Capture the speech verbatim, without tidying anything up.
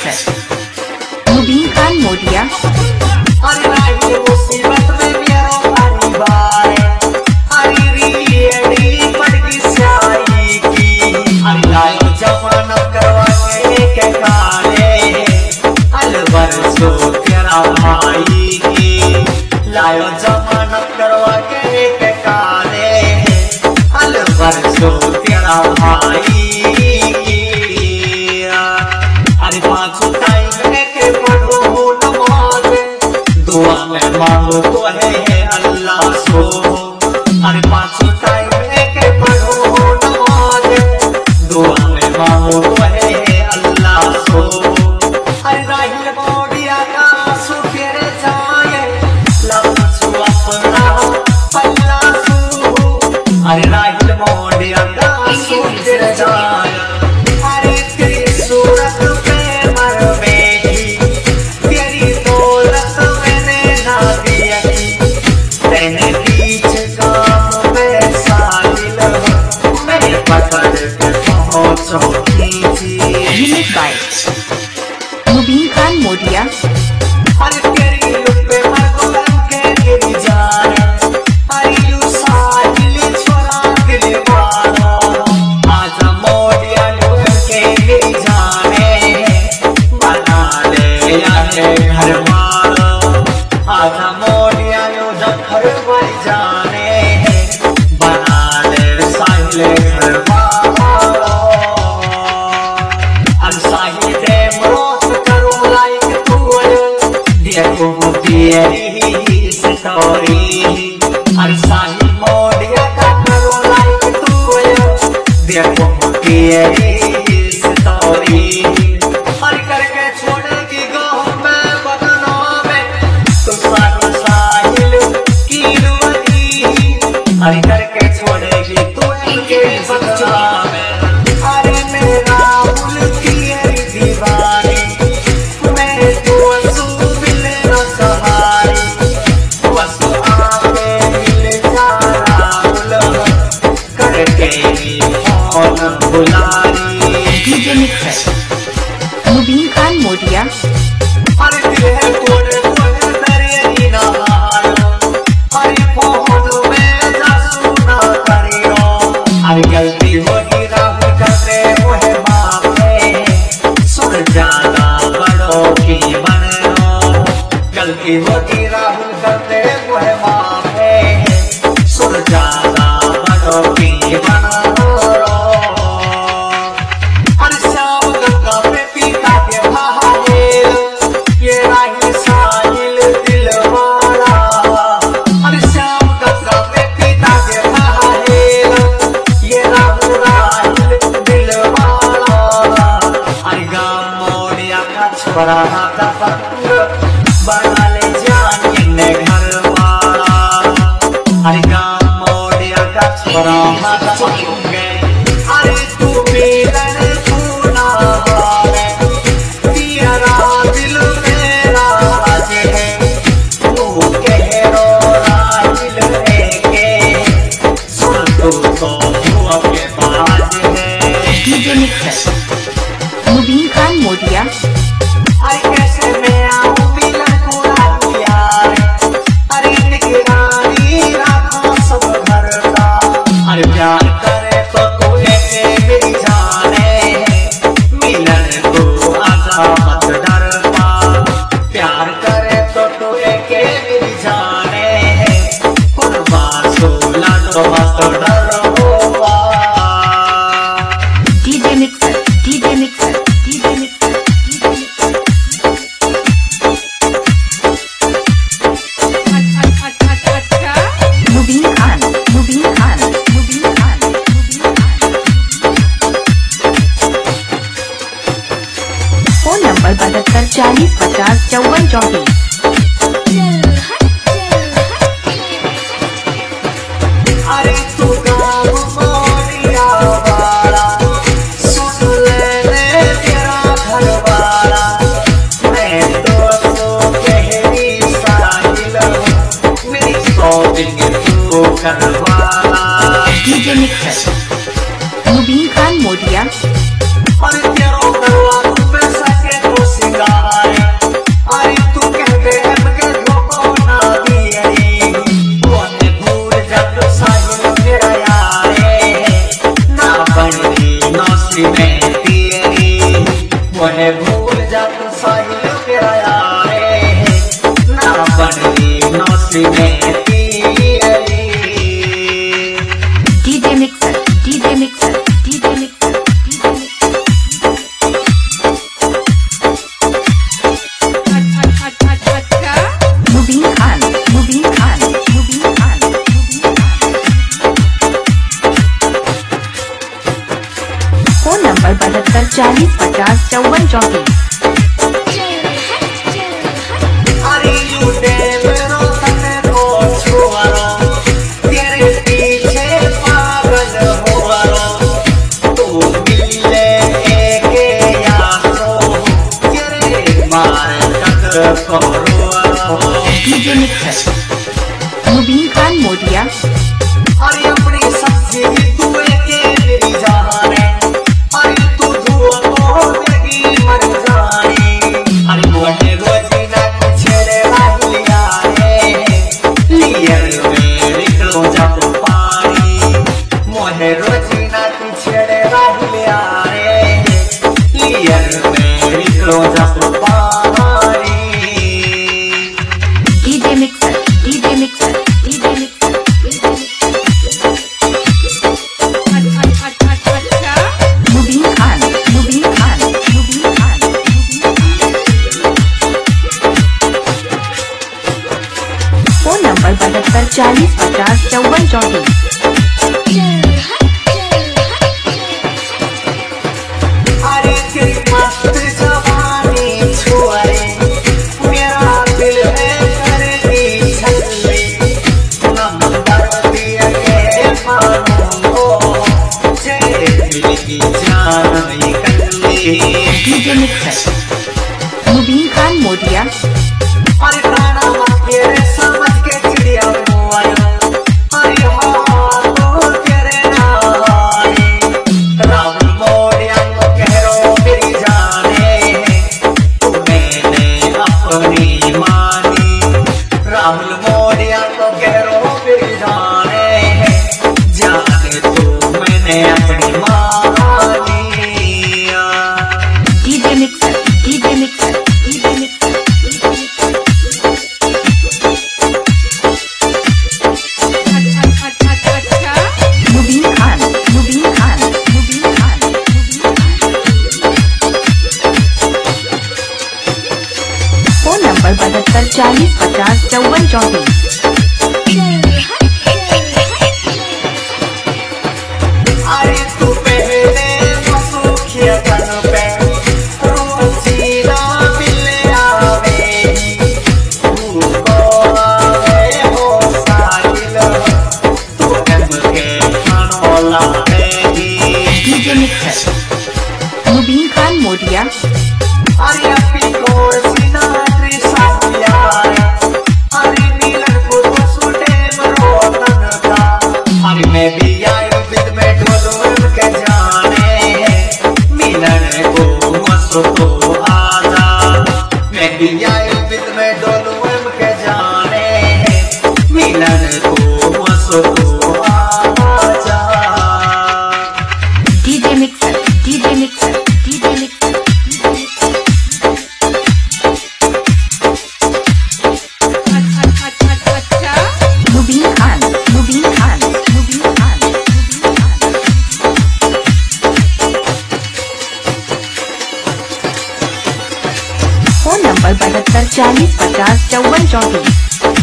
Mixer Mubeen Khan Modiya. अरे राही मुसीबत में मेरो पानी बार अरे रीडी पड़गी स्याही की अरे लायो जमानत करवाने के काले अलवर सो तेरा भाई की लायो जमानत करवा के काले अलवर सो तेरा भाई की अरे पाँचों टाइम लेके पढ़ो नमाज दुआ में मांगो तो है अल्लाह सो अरे पाँचों टाइम लेके पढ़ो नमाज दुआ में मांगो तो है अल्लाह सो अरे राहिल मोडिया का सुफिर जाए लम्सु अपना पल्ला सू अरे राहिल मोडिया का सुफिर जाए अरे तेरी सूरत पे मर बैठी तेरी दौलत मैंने ना दिया तेने बीच काम में साहिल मेरे पकड़ के पहुंचो यूनिक बाय मुबीन खान मोदिया। अरे तेरी पे मर के तेरी जान अरे यू साहिल छोरा दिल वाला आजा मोडिया लोग के तेरी जाने बना ले यारे घर वाला आजा मोडिया लोग घर वाली जाने बना ले साहिल घर वाला अरे साहिल दे मौत करो लाइक तू देखो तेरी स्टोरी अरे साहिल मोडिया का करो लाइक तू देखो तेरी स्टोरी अरे करके छोड़ेगी गाँव में बदनाम में तो साहिल साहिल की दुआई अरे करके छोड़ेगी तू इनके बदनाम में अरे मेरा मुल्क है दीवानी मैं तो वसू मिले न सहारी वसू आके मिल जा राहुल करके कौन बुलारी डीजे मिक्सर मुबीन खान मोदिया। अरे दिल है कोने कोने तेरे ही ना अरे फोन में जासू ना करियो अरे गलती होगी राहुल करने मुहे माफे सुन जाना बड़ों की बनो गलती होगी राहुल करने मुहे माफे सुन जाना बड़ों की बनो अरे श्याम गंगा पे पीता के महादेव ये राहिल साहिल दिल वाला अरे श्याम गंगा पे पीता के महादेव ये राहुल राहिल दिल वाला अरे गाँव मोडिया का छोरा हाथा पत्थर बना ले जान इन्हें घर वाला अरे गाँव मोडिया का छोरा हाथा पत्थर अरे तू मिलन तू ना हारे तेरा दिल मेरा आज है तू कह रो राहिल के सुन तू तो तू अपने बाज है डीजे मिक्सर मुबीन खान मोदिया। अरे कैसे मैं आऊं मिलन पूरा यार अरे निगरानी रखो सब घर का अरे प्यार करे तो तू ऐसे मेरी जाने मिलन को आजा मत डर पा प्यार करे तो तू ऐसे मेरी जाने कुर्बान सोला तो मत डर होगा DJ mixer DJ mixer DJ mixer Mubeen Khan Mubeen Khan Mubeen Khan Mubeen Khan. Phone number बहत्तर चालीस पचास चौवन चौबीस। अरे तू गाँव मोडिया वाला सुन ले तेरा घर वाला मैं तो सो गहरी साहिल मेरी शॉपिंग तू करवाला डीजे मिक्सर मुबीन खान मोदिया। अरे तेरो करवा तू पैसा के दोस्त मोहे भूल जा तू साहिल तेरा यारे ना बनली नौसी में तेरी DJ mixer DJ mixer DJ mixer Mubeen Khan Mubeen Khan Mubeen Khan phone number बहत्तर चालीस पचास चौवन चौबीस। DJ mixer Mubeen Khan Modiya. अरे अपनी सब्जी तू के मेरी जान है अरे तू धुआ तो देगी मर जाने अरे मोहे रोजी ना छेड़े लिया रे लियर में निकलो जा तो पानी मोहे रोजी ना छेड़े लिया रे लियर में निकलो जा तो पानी। DJ mixer DJ mixer DJ mixer Mubeen Khan Mubeen Khan Mubeen Khan phone number बहत्तर चालीस पचास चौवन चौबीस। अरे तेरी मस्त जवानी छुआए मेरा दिल है करती छल्ले नंबर दिया के मानो तेरे दिल की जान निकली। DJ mixer Mubeen Khan Modiya. अरे खाना तेरे समझ के चिड़िया मुआया अरे हाँ तो तेरे नारे राहुल मोरिया को कह रो मेरी जाने तू मैंने अपनी मानी राहुल मोरिया को कह रो मेरी जाने जाने तू मैंने अपनी मानी। DJ mixer DJ mixer DJ mixer Mubeen Khan Mubeen Khan Mubeen Khan phone number बहत्तर चालीस पचास चौवन चौबीस। अरे तू पहले मसूखिया कन पे रोजी ना मिले आवेगी तू को आवे हो साहिल तू कम के खानोला देगी। DJ mixer Mubeen Khan Modiya. अरे अपनी कोर सीना त्रिसा यार अरे नीलन को तो सुटे मरो तन का अरे मैं भी आई बिद में ढोल के जाने मिलन को मसो तो आजा मैं भी आई बिद में ढोल के जाने मिलन को मसो तो आजा। DJ mixer DJ mixer DJ mixer Mubeen Khan Mubeen Khan Mubeen Khan Mubeen Khan phone number बहत्तर चालीस पचास चौवन चौबीस।